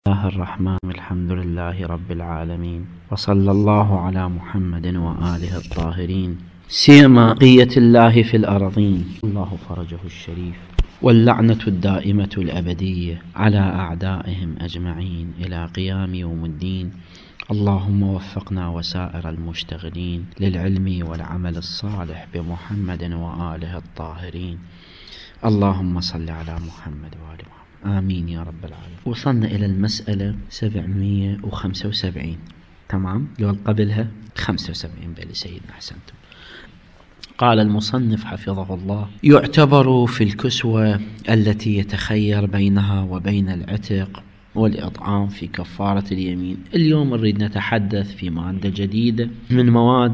الله الرحمن الحمد لله رب العالمين، وصلى الله على محمد وآله الطاهرين، سيما بقية الله في الأرضين، الله فرجه الشريف، واللعنة الدائمة الأبدية على أعدائهم أجمعين إلى قيام يوم الدين. اللهم وفقنا وسائر المشتغلين للعلم والعمل الصالح بمحمد وآله الطاهرين. اللهم صل على محمد وآل محمد، آمين يا رب العالمين. وصلنا إلى المسألة 775، تمام؟ لو قبلها 75 بل سيدنا أحسنتم. قال المصنف حفظه الله: يعتبر في الكسوة التي يتخير بينها وبين العتق والإطعام في كفارة اليمين. اليوم نريد نتحدث في مادة جديدة من مواد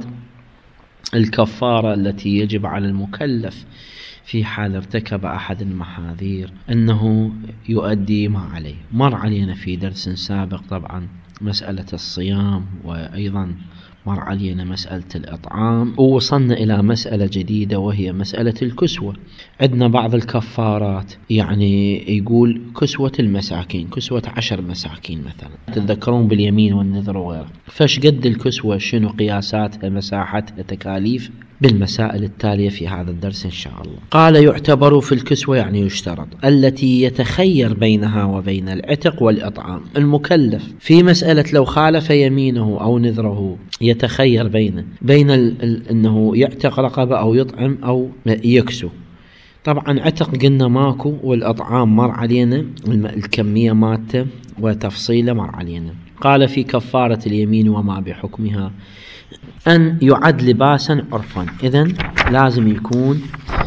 الكفارة التي يجب على المكلف في حال ارتكب أحد المحاذير أنه يؤدي ما عليه. مر علينا في درس سابق طبعا مسألة الصيام، وأيضا مر علينا مسألة الإطعام، ووصلنا إلى مسألة جديدة وهي مسألة الكسوة. عندنا بعض الكفارات يعني يقول كسوة المساكين، كسوة 10 مساكين مثلا، تتذكرون باليمين والنذر وغيره. فش قد الكسوة، شنو قياساتها، مساحتها، تكاليف، بالمسائل التالية في هذا الدرس إن شاء الله. قال: يعتبر في الكسوة يعني يشترط التي يتخير بينها وبين العتق والإطعام. المكلف في مسألة لو خالف يمينه أو نذره يتخير بين أنه يعتق رقبة أو يطعم أو يكسو. طبعا عتق قلنا ماكو، والأطعام مر علينا الكمية مالته وتفصيله مر علينا. قال: في كفارة اليمين وما بحكمها أن يعد لباسا عرفا. إذن لازم يكون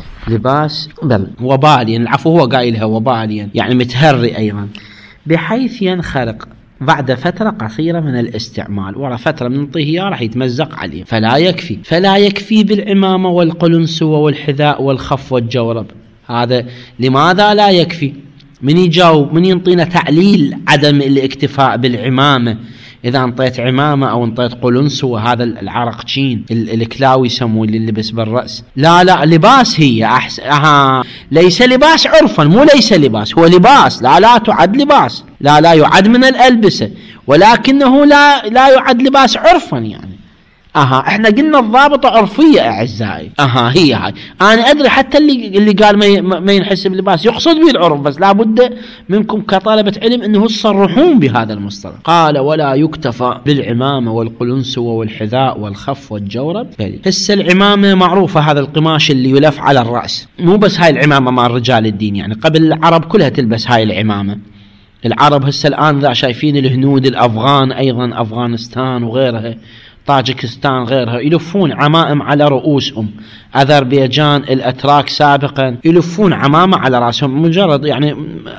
لباس وباليا، العفو هو قايلها وباليا يعني متهري أيضا، بحيث ينخرق بعد فترة قصيرة من الاستعمال. ورا فترة من الطهية راح يتمزق عليه، فلا يكفي بالعمامة والقلنسوة والحذاء والخف والجورب. هذا لماذا لا يكفي؟ من يجاوب، من ينطينا تعليل عدم الاكتفاء بالعمامة؟ إذا انطيت عمامة أو انطيت قلنسوة، هذا العرقشين الكلاوي يسموه اللي لبس بالرأس، لا لباس هي أحسن. ليس لباس عرفا، مو ليس لباس، هو لباس، لا تعد لباس، لا يعد من الألبسة، ولكنه لا يعد لباس عرفا يعني. احنا قلنا الضابط عرفية اعزائي. هي هاي. انا ادري حتى اللي قال ما ينحسب لباس يقصد به العرف، بس لابد منكم كطلبة علم انه تصرحون بهذا المصطلح. قال: ولا يكتفى بالعمامة والقلنسوة والحذاء والخف والجورب. هسه العمامة معروفة، هذا القماش اللي يلف على الرأس، مو بس هاي العمامة مع رجال الدين يعني، قبل العرب كلها تلبس هاي العمامة. العرب هسه الان ذا شايفين الهنود، الافغان ايضا، افغانستان وغيرها، طاجكستان غيرها، يلفون عمائم على رؤوسهم. أذربيجان، الأتراك سابقا يلفون عمامة على رأسهم، مجرد يعني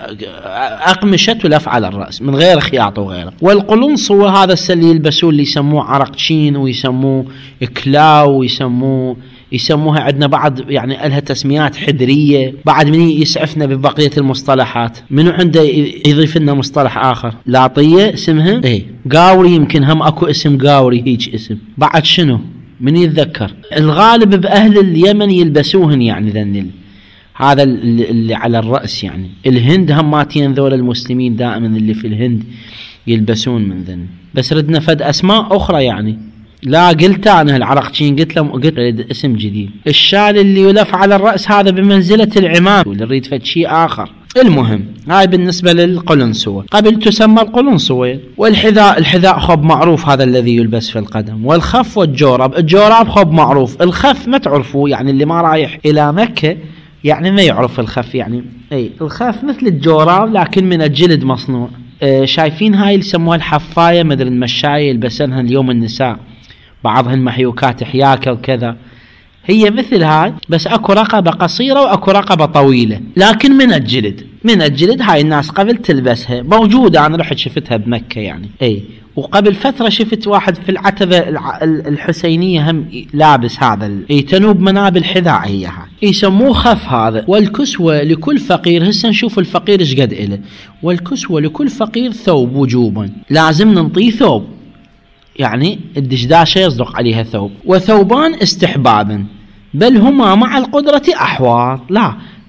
أقمشة تلف على الرأس من غير خياط وغيره. والقلنسوة هذا اللي يلبسوه، اللي يسموه عرقشين ويسموه كلاو يسموها عندنا بعض يعني لها تسميات حدرية. بعد من يسعفنا ببقية المصطلحات، منو عنده يضيف لنا مصطلح آخر؟ لاطية اسمها قاوري، يمكن هم اكو اسم قاوري هيج اسم. بعد شنو من يتذكر؟ الغالب بأهل اليمن يلبسوهن يعني ذن هذا اللي على الرأس يعني. الهند هم ماتين ذول المسلمين دائما اللي في الهند يلبسون من ذن. بس ردنا فد أسماء أخرى يعني. لا قلت أنا العرقشين، قلت اسم جديد. الشال اللي يلف على الرأس هذا بمنزلة العمام، واللي نريد فد شيء آخر. المهم هاي بالنسبة للقلنسوة، قبل تسمى القلنسوة. الحذاء خب معروف، هذا الذي يلبس في القدم. والخف الجوراب خب معروف. الخف ما تعرفوه يعني، اللي ما رايح إلى مكة يعني ما يعرف الخف يعني. الخف مثل الجوراب لكن من الجلد مصنوع. شايفين هاي اللي يسموها الحفاية، مدري المشاية يلبسنها اليوم النساء، بعضهن محيوكات حياكة وكذا. هي مثل هاي، بس اكو رقبة قصيرة واكو رقبة طويلة، لكن من الجلد. هاي الناس قبل تلبسها، موجودة، انا رحت شفتها بمكة يعني. وقبل فترة شفت واحد في العتبة الحسينية هم لابس هذا تنوب مناب الحذاء، هي هاي يسموه خف هذا. والكسوة لكل فقير، هسه نشوف الفقير ايش قد إله. والكسوة لكل فقير ثوب وجوبا، لازم ننطيه ثوب يعني الدشداشة يصدق عليها ثوب، وثوبان استحبابا، بل هما مع القدرة أحواط. لا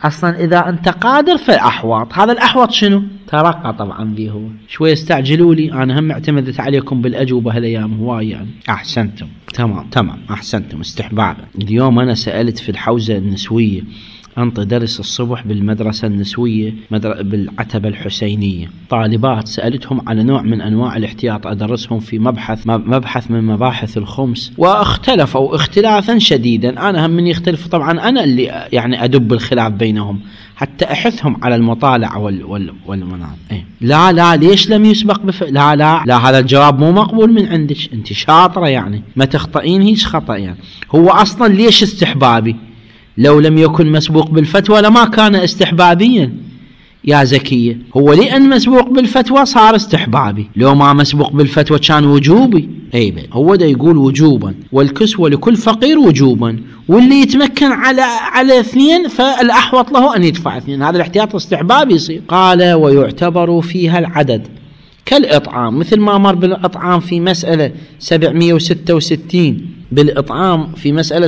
أصلا إذا أنت قادر فالأحوط. هذا الأحوط شنو؟ ترقى طبعا به هو. شوي استعجلوا لي، أنا هم اعتمدت عليكم بالأجوبة هالأيام هواي يعني. أحسنتم، تمام أحسنتم استحبابا. اليوم أنا سألت في الحوزة النسوية، أنطي درس الصبح بالمدرسة النسوية بالعتبة الحسينية، طالبات سألتهم على نوع من أنواع الاحتياط، أدرسهم في مبحث من مباحث الخمس، واختلفوا اختلافا شديدا. أنا هم من يختلف طبعا أنا اللي يعني أدب الخلاف بينهم حتى أحثهم على المطالعة والمنام. لا ليش لم يسبق لا هذا الجواب مو مقبول من عندك، أنت شاطرة يعني ما تخطئين هيك خطأ يعني. هو أصلا ليش استحبابي؟ لو لم يكن مسبوق بالفتوى لما كان استحبابيا يا زكية. هو لأن مسبوق بالفتوى صار استحبابي، لو ما مسبوق بالفتوى كان وجوبي. هو ده يقول وجوبا، والكسوة لكل فقير وجوبا، واللي يتمكن على 2 فالأحوط له أن يدفع 2، هذا الاحتياط استحبابي يصير. قال ويعتبر فيها العدد كالإطعام، مثل ما مر بالإطعام في مسألة 766 بالإطعام في مسألة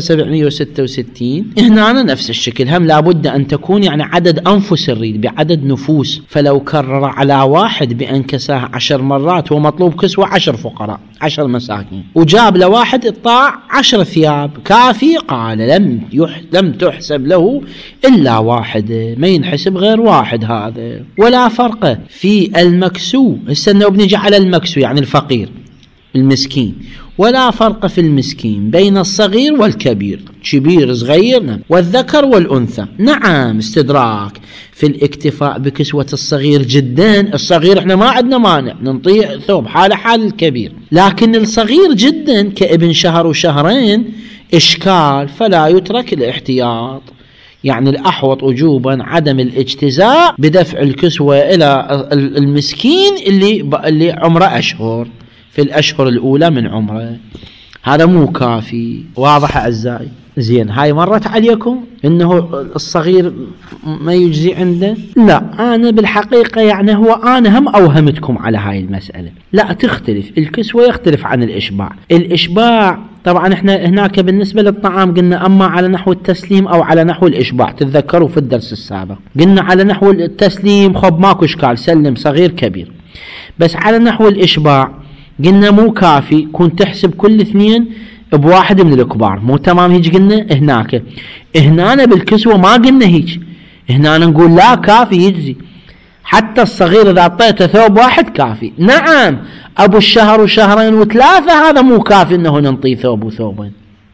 766. هنا نفس الشكل، هم لابد أن تكون يعني عدد أنفس الريد بعدد نفوس، فلو كرر على واحد بأن كساه 10 مرات ومطلوب كسوة 10 فقراء 10 مساكين، وجاب لواحد إطاع 10 ثياب كافي. قال لم تحسب له إلا واحد، ما ينحسب غير واحد هذا. ولا فرق في المكسو، استنوا بنجي على المكسو يعني الفقير المسكين. ولا فرق في المسكين بين الصغير والكبير، كبير صغير، والذكر والأنثى. نعم استدراك في الاكتفاء بكسوة الصغير جدا. الصغير احنا ما عندنا مانع ننطيه ثوب حال الكبير، لكن الصغير جدا كابن شهر وشهرين إشكال، فلا يترك الاحتياط. يعني الأحوط وجوبا عدم الاجتزاء بدفع الكسوة إلى المسكين اللي عمره أشهر، في الأشهر الأولى من عمره. هذا مو كافي. واضح أعزائي؟ زين، هاي مرت عليكم إنه الصغير ما يجزي عنده؟ لا، أنا بالحقيقة يعني هو أنا هم أوهمتكم على هاي المسألة. لا تختلف الكسوة، يختلف عن الإشباع. الإشباع طبعا احنا هناك بالنسبة للطعام قلنا أما على نحو التسليم أو على نحو الإشباع. تتذكروا في الدرس السابق قلنا على نحو التسليم خب ماكو إشكال، سلم صغير كبير. بس على نحو الإشباع قلنا مو كافي، كنت تحسب كل 2 بواحد من الكبار، مو تمام هيك قلنا. هنا بالكسوة ما قلنا هيك، هنا نقول لا كافي يجزي، حتى الصغير إذا أعطيته ثوب واحد كافي. نعم أبو الشهر وشهرين و3 هذا مو كافي إنه ننطيه ثوب وثوبين.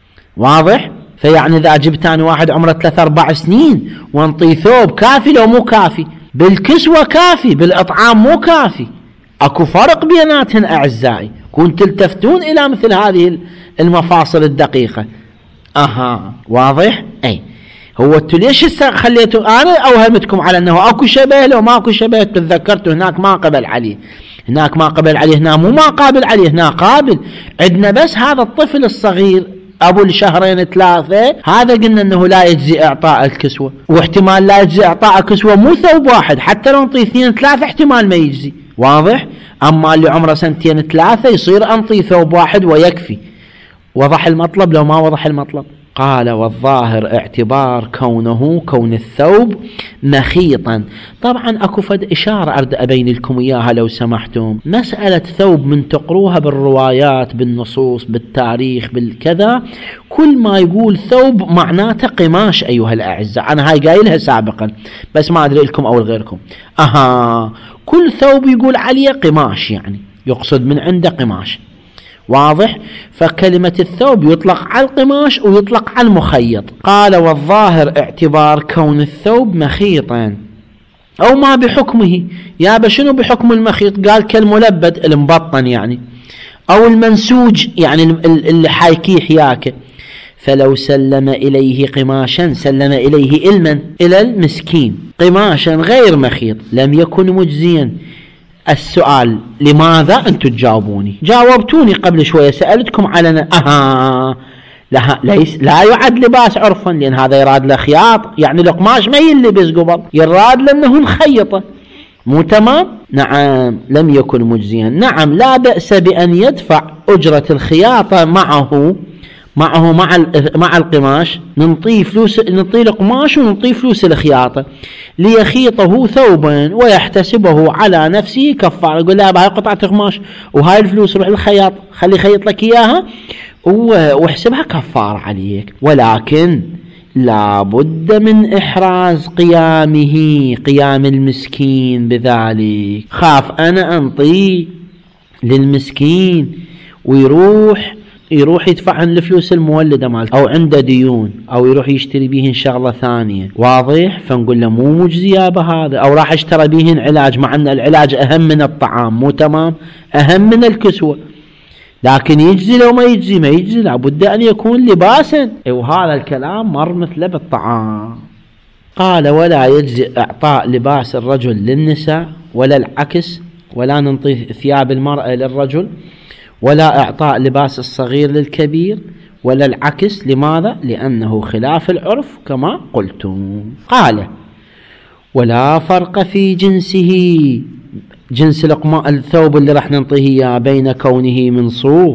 واضح؟ فيعني إذا جبت أنا واحد عمره 3-4 سنين وانطيه ثوب كافي لو مو كافي؟ بالكسوة كافي، بالإطعام مو كافي. أكو فرق بيناتهن أعزائي، كنت تلتفتون إلى مثل هذه المفاصل الدقيقة. واضح؟ هو انتوا ليش خليتوا أنا أوهمتكم على أنه أكو شبه لو ما أكو شبه؟ تذكرتوا هناك ما قبل عليه، هنا مو ما قابل عليه، هنا قابل. عندنا بس هذا الطفل الصغير أبو الشهرين 3 هذا قلنا أنه لا يجزي إعطاء الكسوة، واحتمال لا يجزي إعطاء الكسوة مو ثوب واحد، حتى لو نطي 2-3 احتمال ما يجزي. واضح؟ أما اللي عمره 2-3 يصير أنطي ثوب واحد ويكفي. وضح المطلب لو ما وضح المطلب؟ قال والظاهر اعتبار كون الثوب مخيطا. طبعا أكو فد إشارة أرد أبين لكم إياها لو سمحتم. مسألة ثوب من تقروها بالروايات بالنصوص بالتاريخ بالكذا، كل ما يقول ثوب معناته قماش أيها الأعزاء. أنا هاي قايلها سابقا بس ما أدري لكم أو لغيركم. كل ثوب يقول عليه قماش، يعني يقصد من عنده قماش. واضح؟ فكلمة الثوب يطلق على القماش ويطلق على المخيط. قال والظاهر اعتبار كون الثوب مخيطا أو ما بحكمه. يا شنو بحكم المخيط؟ قال كالملبد المبطن يعني، أو المنسوج يعني اللي حايكيه حياكه. فلو سلم إليه قماشا سلم إليه إلى المسكين قماشا غير مخيط لم يكن مجزيا. السؤال لماذا؟ أنتم تجاوبوني، جاوبتوني قبل شوية، سألتكم على لا يعد لباس عرفا، لأن هذا يراد له خياط، يعني القماش ما يلبس قبل، يراد لأنه مخيطة. مو تمام؟ نعم لم يكن مجزيا. نعم لا بأس بأن يدفع أجرة الخياطة معه مع القماش ننطيه فلوس، ننطيه القماش وننطيه فلوس الخياطة ليخيطه ثوبا ويحتسبه على نفسه كفارة. يقول لا بهاي قطعة قماش وهاي الفلوس روح للخياط خلي يخيط لك إياها واحسبها كفارة عليك. ولكن لا بد من إحراز قيام المسكين بذلك. خاف أنا أنطيه للمسكين ويروح يدفع الفلوس المولدة مالته أو عنده ديون أو يروح يشتري بيهن شغلة ثانية، واضح؟ فنقول له مو مجزية بهذا. أو راح اشترى بيهن علاج، مع أن العلاج أهم من الطعام، مو تمام، أهم من الكسوة، لكن يجزي لو ما يجزي لابد أن يكون لباسا. وهذا الكلام مر مثله بالطعام. قال ولا يجزي إعطاء لباس الرجل للنساء ولا العكس، ولا ننطي ثياب المرأة للرجل ولا إعطاء لباس الصغير للكبير ولا العكس. لماذا؟ لأنه خلاف العرف كما قلتم. قال ولا فرق في جنسه، جنس الثوب اللي راح ننطيه إياه، بين كونه من صوف،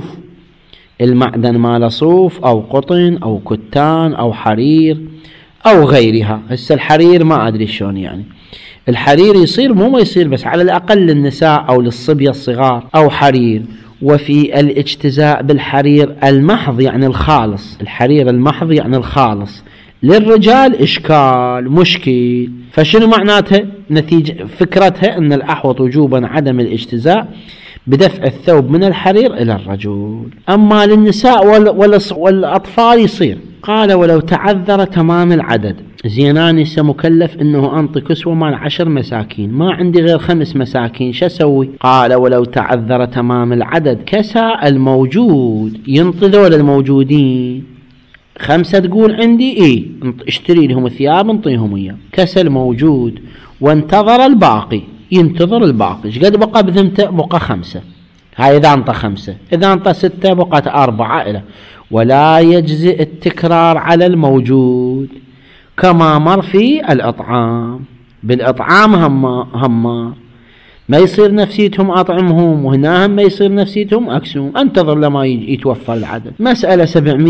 المعدن مال صوف أو قطن أو كتان أو حرير أو غيرها. هسه الحرير ما أدري شلون، يعني الحرير يصير مو ما يصير، بس على الأقل للنساء أو للصبية الصغار أو حرير. وفي الاجتزاء بالحرير المحض يعني الخالص، الحرير المحض يعني الخالص، للرجال إشكال مشكل. فشنو معناتها؟ نتيجة فكرتها أن الأحوط وجوبا عدم الاجتزاء بدفع الثوب من الحرير إلى الرجل، أما للنساء والأطفال يصير. قال ولو تعذر تمام العدد، زيناني مكلف انه انطي كسوة مال 10 مساكين، ما عندي غير 5 مساكين، شو اسوي؟ قال ولو تعذر تمام العدد كسى الموجود، ينطي ذول الموجودين 5 تقول عندي اشتري لهم ثياب انطيهم اياه، كسى الموجود وانتظر الباقي، ينتظر الباقي. ايش قد بقى بذمته؟ بقى 5. هاي اذا انطى 5، اذا انطى 6 بقت 4 إلى. ولا يجزئ التكرار على الموجود كما مر في الأطعام. بالأطعام هم ما يصير نفسيتهم أطعمهم، وهنا هم ما يصير نفسيتهم أكسهم، انتظر لما يتوفر العدد. مسألة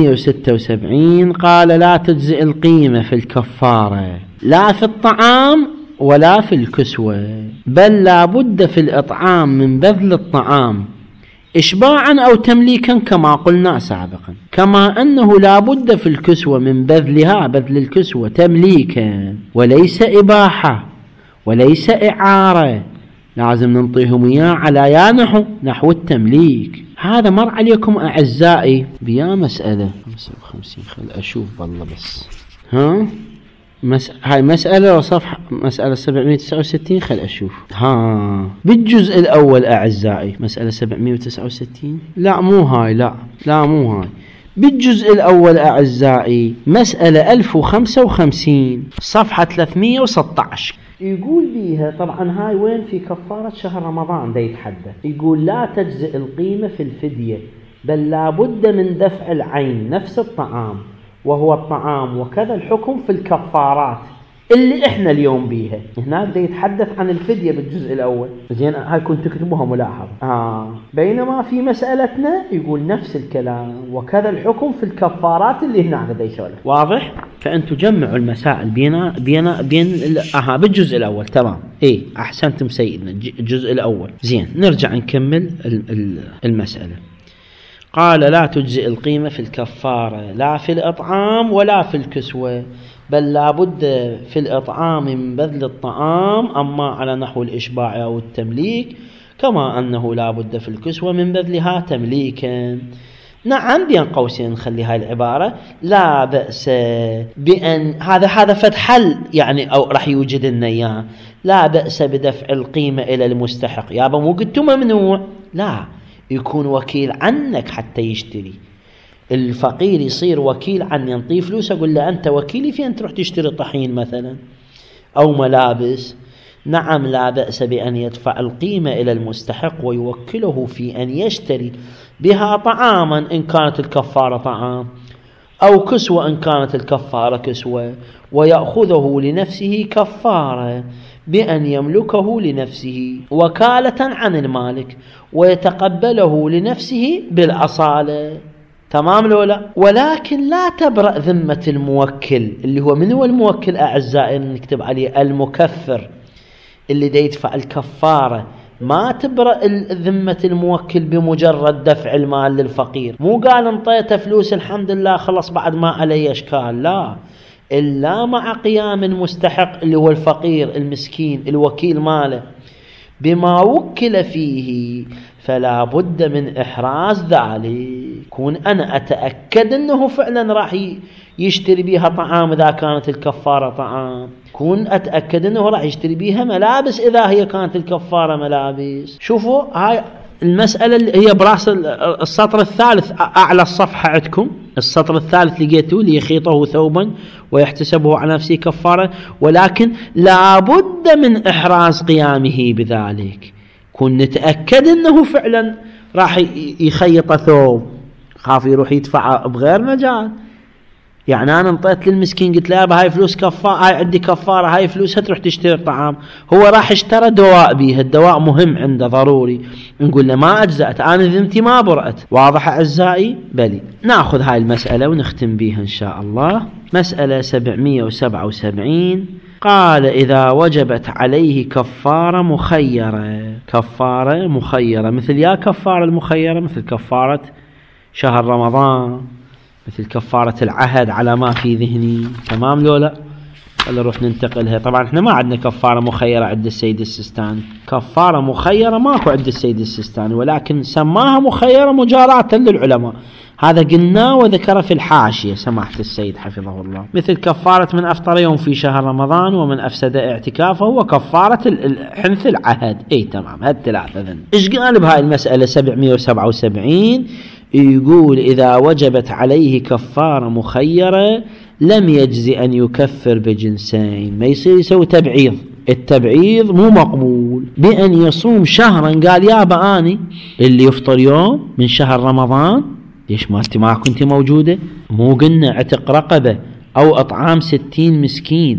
776 قال لا تجزئ القيمة في الكفارة لا في الطعام ولا في الكسوة، بل لا بد في الإطعام من بذل الطعام إشباعا أو تمليكا كما قلنا سابقا، كما أنه لا بد في الكسوة من بذلها، بذل الكسوة تمليكا وليس إباحة وليس إعارة، لازم ننطيهم إياه على نحو التمليك. هذا مر عليكم أعزائي بيا مسألة 55. خل أشوف والله بس هاي مسألة وصفحة مسألة 769. خل أشوف بالجزء الأول أعزائي مسألة 769. لا مو هاي، لا مو هاي. بالجزء الأول أعزائي مسألة 1055 صفحة 316 يقول بيها، طبعا هاي وين في كفارة شهر رمضان دا يتحدث، يقول لا تجزئ القيمة في الفدية بل لا بد من دفع العين نفس الطعام وهو الطعام، وكذا الحكم في الكفارات اللي احنا اليوم بيها. هناك دا يتحدث عن الفدية بالجزء الأول، زين هاي كنت تكتبوها ملاحظ. بينما في مسألتنا يقول نفس الكلام وكذا الحكم في الكفارات اللي هناك دا يسولف. واضح؟ فأنتوا جمعوا المسائل بين بالجزء الأول. تمام، أحسنتم سيدنا، الجزء الأول. زين نرجع نكمل المسألة. قال لا تجزئ القيمة في الكفارة لا في الإطعام ولا في الكسوة، بل لا بد في الإطعام من بذل الطعام، أما على نحو الإشباع أو التمليك، كما أنه لا بد في الكسوة من بذلها تمليكا. نعم بين قوسين نخلي هاي العبارة لا بأس بأن هذا فتحل يعني، أو راح يوجد لنا إياه، لا بأس بدفع القيمة إلى المستحق. يابا مو قلتوا ممنوع، لا، يكون وكيل عنك حتى يشتري. الفقير يصير وكيل عني، ينطيه فلوس أقول له أنت وكيلي في أن تروح تشتري طحين مثلا أو ملابس. نعم لا بأس بأن يدفع القيمة إلى المستحق ويوكله في أن يشتري بها طعاما إن كانت الكفارة طعام، أو كسوة إن كانت الكفارة كسوة، ويأخذه لنفسه كفارة بأن يملكه لنفسه وكالة عن المالك ويتقبله لنفسه بالأصالة. تمام لو لا؟ ولكن لا تبرأ ذمة الموكل، اللي هو من هو الموكل أعزائي نكتب عليه؟ المكفر اللي دا يدفع الكفارة. ما تبرأ ذمة الموكل بمجرد دفع المال للفقير. مو قال انطيته فلوس الحمد لله خلص بعد ما علي اشكال، لا، إلا مع قيام المستحق اللي هو الفقير المسكين الوكيل ماله بما وكل فيه، فلا بد من إحراز ذلك. كون أنا أتأكد أنه فعلا راح يشتري بيها طعام إذا كانت الكفارة طعام، كون أتأكد أنه راح يشتري بيها ملابس إذا هي كانت الكفارة ملابس. شوفوا هاي المسألة اللي هي براس السطر الثالث أعلى الصفحة عندكم، السطر الثالث لقيتوه: ليخيطه ثوبا ويحتسبه على نفسه كفارة، ولكن لا بد من إحراز قيامه بذلك. كون نتأكد أنه فعلا راح يخيط ثوب، خاف يروح يدفع بغير مجال. يعني أنا انطيت للمسكين قلت له هاي فلوس كفارة، هاي عندي كفارة، هاي فلوسها تروح تشتري طعام، هو راح اشترى دواء بيها، الدواء مهم عنده ضروري، نقول له ما أجزأت، أنا ذمتي ما برأت. واضح أعزائي؟ بلي. نأخذ هاي المسألة ونختم بيها إن شاء الله. مسألة 777 قال: إذا وجبت عليه كفارة مخيرة. كفارة مخيرة مثل يا كفارة المخيرة، مثل كفارة شهر رمضان، مثل كفارة العهد على ما في ذهني. تمام لولا؟ خلينا نروح ننتقلها. طبعا احنا ما عندنا كفارة مخيرة عند السيد السيستاني، كفارة مخيرة ماكو عند السيد السيستاني، ولكن سماها مخيرة مجاراة للعلماء. هذا قلناه وذكر في الحاشية سماحة السيد حفظه الله. مثل كفارة من أفطر يوم في شهر رمضان ومن أفسد اعتكافه، وكفارة حنث العهد. اي تمام، هالثلاثة ذن. ايش قال بهاي المسألة 777؟ يقول: إذا وجبت عليه كفارة مخيرة لم يجزي أن يكفر بجنسين. ما يصير يسوي تبعيض، التبعيض مو مقبول. بأن يصوم شهرا، قال يا بآني اللي يفطر يوم من شهر رمضان، ليش ما انت ما كنت موجودة؟ مو قلنا عتق رقبة أو إطعام 60 مسكين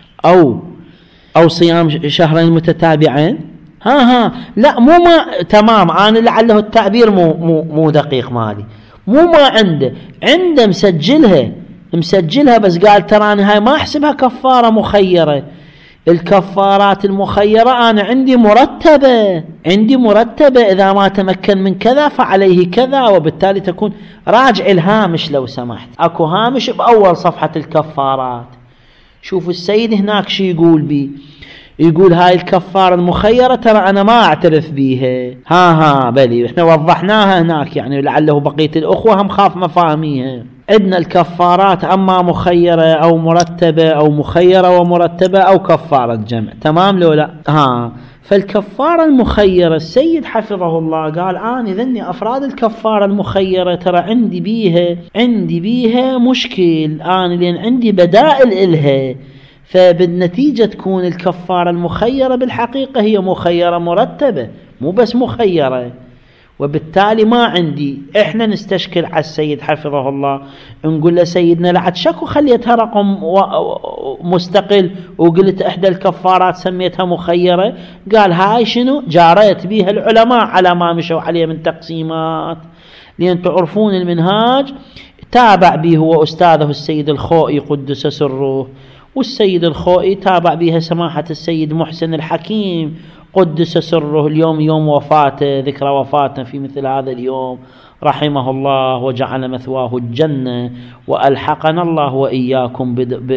أو صيام شهرين متتابعين؟ لا مو ما تمام. أنا لعله التعبير مو دقيق مالي، مو ما عنده مسجلها بس قال تراني هاي ما أحسبها كفارة مخيرة. الكفارات المخيرة أنا عندي مرتبة، إذا ما تمكن من كذا فعليه كذا، وبالتالي تكون راجع الهامش لو سمحت، أكو هامش بأول صفحة الكفارات. شوف السيد هناك شي يقول بي، يقول هاي الكفارة المخيرة ترى أنا ما أعترف بيها. بلي احنا وضحناها هناك، يعني لعله بقية الأخوة هم خاف مفاهميها. عندنا الكفارات أما مخيرة أو مرتبة، أو مخيرة ومرتبة، أو كفارة جمع. تمام لو لا؟ فالكفارة المخيرة السيد حفظه الله قال أنا ذني أفراد الكفارة المخيرة ترى عندي بيها مشكل، أنا لأن عندي بدائل إلها، فبالنتيجة تكون الكفارة المخيرة بالحقيقة هي مخيرة مرتبة مو بس مخيرة، وبالتالي ما عندي. احنا نستشكل على السيد حفظه الله، نقول له سيدنا لعد شكو خليتها رقم مستقل وقلت احدى الكفارات سميتها مخيرة؟ قال هاي شنو جاريت بيها العلماء على ما مشوا عليه من تقسيمات، لأن تعرفون المنهاج تابع به هو أستاذه السيد الخوئي قدس سره، والسيد الخوئي تابع بها سماحة السيد محسن الحكيم قدس سره. اليوم يوم وفاته، ذكرى وفاته في مثل هذا اليوم، رحمه الله وجعل مثواه الجنة، وألحقنا الله وإياكم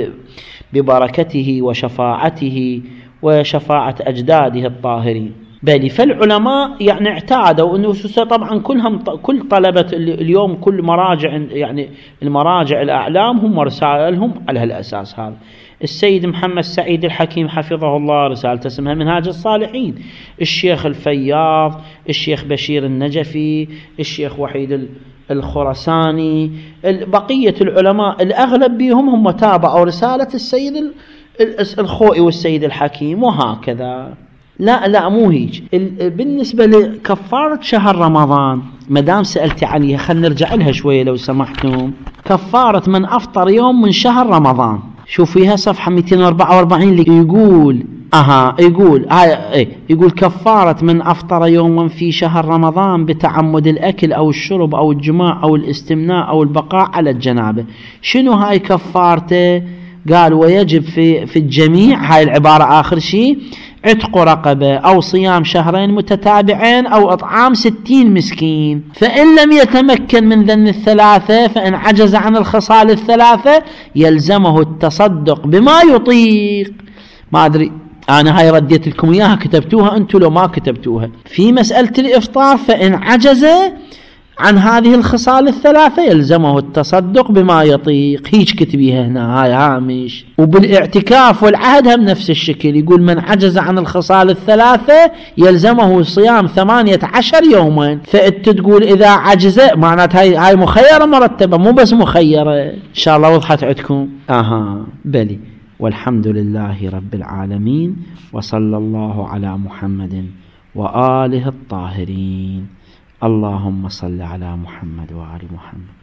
ببركته وشفاعته وشفاعة أجداده الطاهرين. بل فالعلماء يعني اعتادوا أنه طبعا كل طلبة اليوم كل مراجع، يعني المراجع الأعلام هم رسائلهم على هالأساس هذا. السيد محمد سعيد الحكيم حفظه الله رسالته اسمها منهاج الصالحين، الشيخ الفياض، الشيخ بشير النجفي، الشيخ وحيد الخرساني، بقية العلماء الأغلب بهم هم تابعوا رسالة السيد الخوئي والسيد الحكيم، وهكذا. لا مو هيج. بالنسبة لكفارة شهر رمضان مدام سألت عليها خلنا نرجع لها شوية لو سمحتم. كفارة من أفطر يوم من شهر رمضان، شوف فيها صفحة 244 اللي يقول يقول كفارة من أفطر يوما في شهر رمضان بتعمد الأكل أو الشرب أو الجماع أو الاستمناء أو البقاء على الجنابة. شنو هاي كفارته؟ قال ويجب في الجميع، هاي العبارة آخر شيء، عتق رقبة أو صيام شهرين متتابعين أو إطعام 60 مسكين. فإن لم يتمكن من ذن الثلاثة، فإن عجز عن الخصال الثلاثة يلزمه التصدق بما يطيق. ما أدري أنا هاي رديت لكم إياها، كتبتوها أنتم لو ما كتبتوها. في مسألة الإفطار فإن عجز عن هذه الخصال الثلاثة يلزمه التصدق بما يطيق، هيج كتبيها هنا هاي هامش. وبالاعتكاف والعهد هم نفس الشكل، يقول من عجز عن الخصال الثلاثة يلزمه صيام 18 يوما. فأنت تقول إذا عجز، معنات هاي مخيرة مرتبة مو بس مخيرة. إن شاء الله وضحت عندكم. بلي. والحمد لله رب العالمين، وصلى الله على محمد وآله الطاهرين. اللهم صل على محمد وآل محمد.